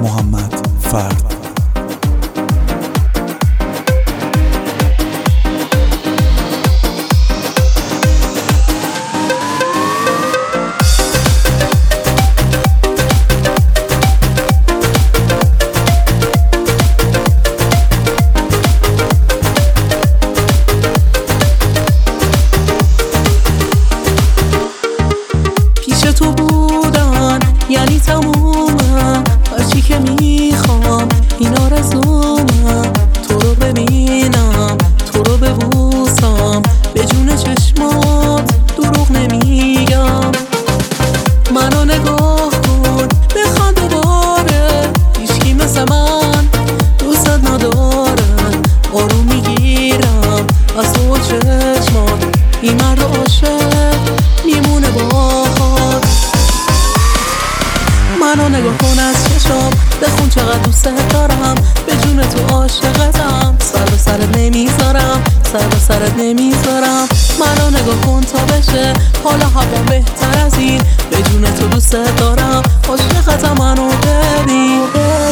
محمد فرد. تو بودن یعنی تمومم، هرچی که میخوام این آرزومم. تو رو ببینم، تو رو ببوسم، به جون چشمات دروغ نمیگم. منو نگاه کن بخواد دوباره، هیچکی مثل من دوست نداره. آروم میگیرم از تو چشمات، این مرد عاشق میمونه باهات. منو نگاه کن از چشم، بخون چقدر دوست دارم، به جون تو عاشقتم. سر به سرت نمیذارم، سر به سرت نمیذارم. منو نگاه کن تا بشه حالا هوا بهتر از این، به جون تو دوست دارم، عاشقتم. منو ببین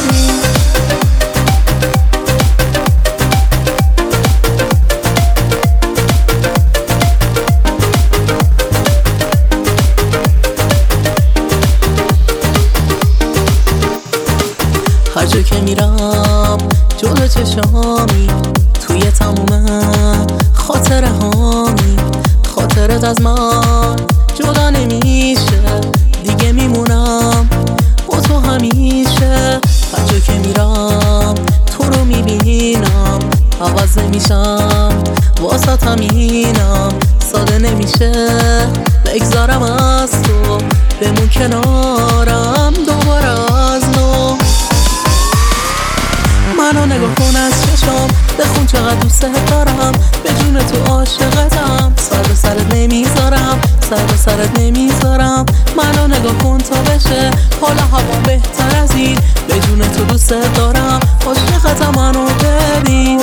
هر جا که میرم جلو چشامی، توی تموم خاطره هامی. خاطرت از من جدا نمیشه، دیگه میمونم با تو همیشه. هر جا که میرم تو رو میبینم، عوض نمیشم واسه همینم. ساده نمیشه بگذارم از تو، بمون کنارم دوباره از نو. منو نگاه کن از چشم، بخون چقدر دوست دارم، به جون تو عاشقتم. سر به سرت نمیذارم، سر به سرت نمیذارم. منو نگاه کن تا بشه حالا هوا بهتر از این، به جون تو دوست دارم، عاشقتم. منو ببین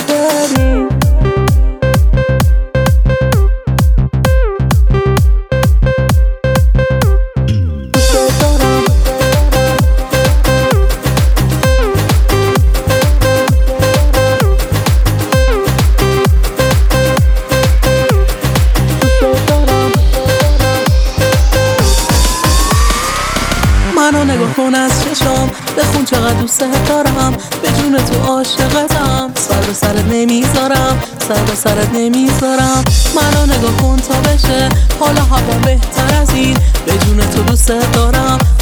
منو نگاه کن از چشم، بخون چقدر دوست دارم، به جون تو عاشقتم. سر به سرت نمیذارم، سر به سرت نمیذارم. منو نگاه کن تا بشه حالا هوا بهتر از این، به جون تو دوست دارم،